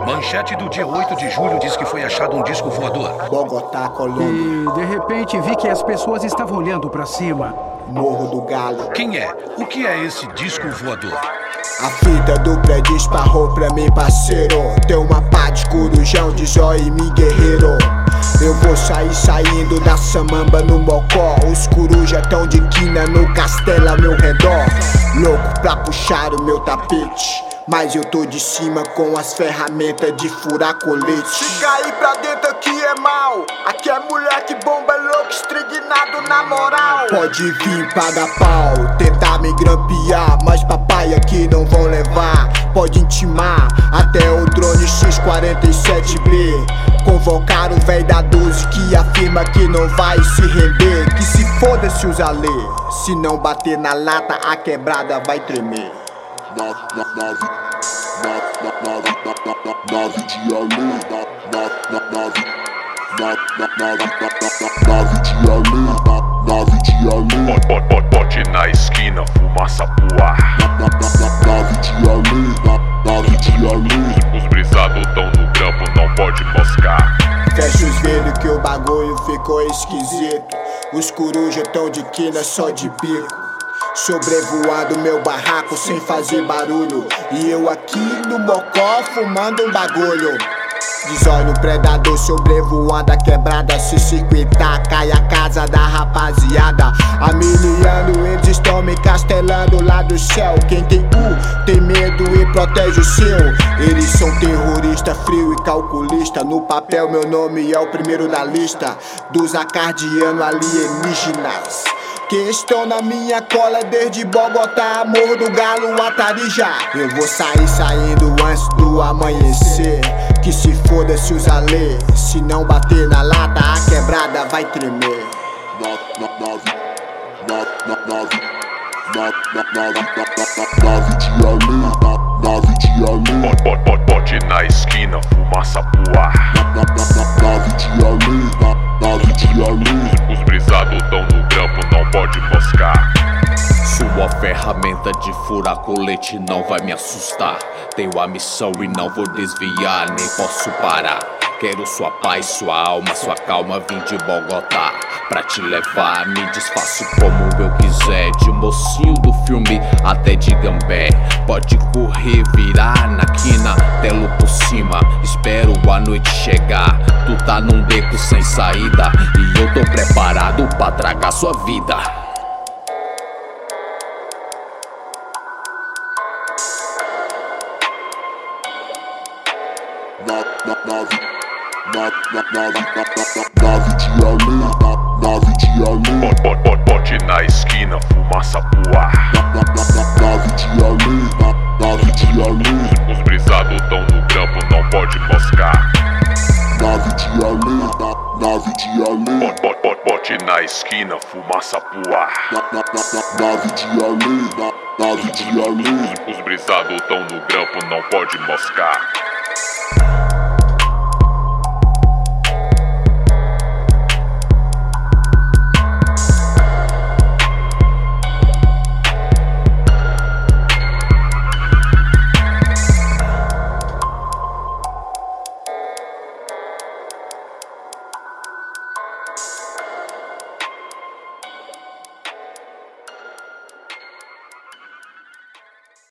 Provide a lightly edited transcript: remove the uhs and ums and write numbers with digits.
Manchete do dia 8 de julho diz que foi achado um disco voador. Bogotá, Colômbia. E de repente vi que as pessoas estavam olhando pra cima. Morro do Galo. Quem é? O que é esse disco voador? A fita do prédio esparrou pra mim, parceiro. Tem uma pá de corujão de zóio e me guerreiro. Eu vou sair saindo da samamba no mocó. Os coruja tão de quina no castelo ao meu redor. Louco pra puxar o meu tapete, mas eu tô de cima com as ferramentas de furar colete. Se cair pra dentro aqui é mal. Aqui é moleque bomba louco, estrignado na moral. Pode vir, paga pau, tentar me grampear, mas papai aqui não vão levar. Pode intimar até o drone X-47B. Convocar o véi da 12 que afirma que não vai se render. Que se foda-se os alê, se não bater na lata a quebrada vai tremer. Nave de alê, nave de alê, nave de alê. Bote na esquina, fumaça pro ar. Nave de alê, nave de alê. Os brisados tão no grampo, não pode moscar. Fecha os vidros que o bagulho ficou esquisito. Os coruja tão de quina só de bico. Sobrevoando meu barraco sem fazer barulho. E eu aqui no mocó fumando um bagulho. Desólio no predador sobrevoando a quebrada. Se circuitar, cai a casa da rapaziada. Amiliando, eles estão me castelando lá do céu. Quem tem tem medo e protege o seu. Eles são terrorista, frio e calculista. No papel meu nome é o primeiro da lista dos acardianos alienígenas que estão na minha cola desde Bogotá, Morro do Galo, Atarijá. Eu vou sair saindo antes do amanhecer. Que se foda-se os alê, se não bater na lata a quebrada vai tremer. Nave de alê, nave de alê. Bote na esquina, fumaça pro ar. Nave de alê, nave de alê. Os brisados tão no grampo, não pode moscar. Sua ferramenta de furar colete não vai me assustar. Tenho a missão e não vou desviar, nem posso parar. Quero sua paz, sua alma, sua calma. Vim de Bogotá pra te levar. Me desfaço como eu quiser, de mocinho do filme até de gambé. Pode correr, virar na quina, telo por cima. Espero a noite chegar. Tu tá num beco sem saída e eu tô preparado pra tragar sua vida. Nave de alê, nave de alê. Bote na esquina, fumaça pro ar. Nave de alê, nave de alê. Os brisados tão no grampo, não pode moscar. Nave de alê, nave de alê. Bote na esquina, fumaça pro ar. Nave de alê, nave de alê. Os brisados tão no grampo, não pode moscar.